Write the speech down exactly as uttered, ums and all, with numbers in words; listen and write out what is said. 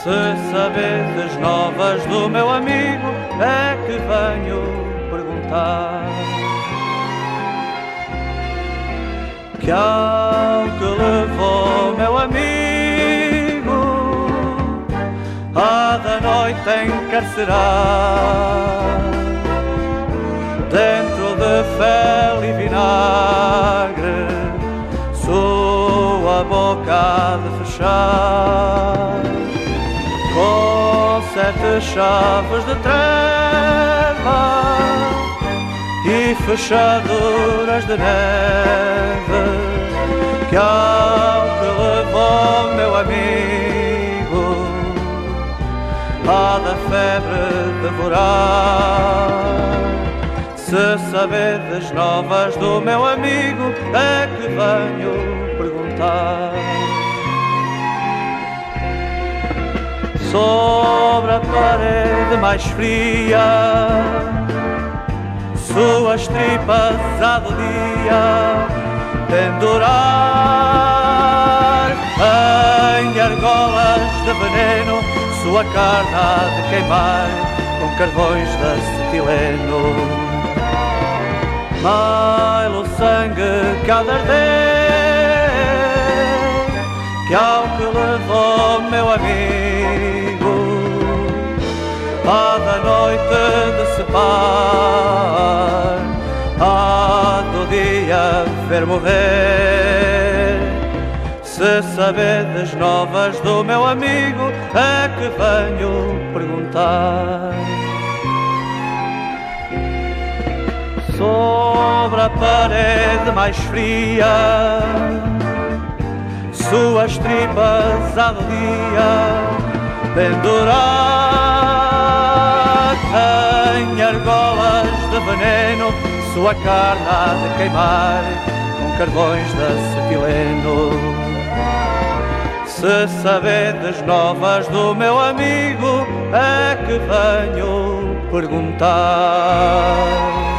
Se sabedes novas do meu amigo, é que venho perguntar. Que ao que levou meu amigo há da noite encarcerar, dentro de fel e vinagre, sua boca há de fechar, com sete chaves de treva e fechaduras de neve. Que ao que levou meu amigo há da febre devorar. Se sabedes novas do meu amigo, é que venho perguntar. Sobre a parede mais fria, suas tripas há do dia pendurar, em argolas de veneno, sua carne há de queimar com carvões de acetileno. Mal o sangue que há de arder, que ao que levou meu amigo há da noite de se par, há do dia ver morrer. Se sabedes novas do meu amigo, é que venho perguntar. Sobre a parede mais fria, suas tripas há do dia pendurar, em argolas de veneno, sua carne há de queimar com carvões de acetileno. Se sabedes novas do meu amigo, é que venho perguntar.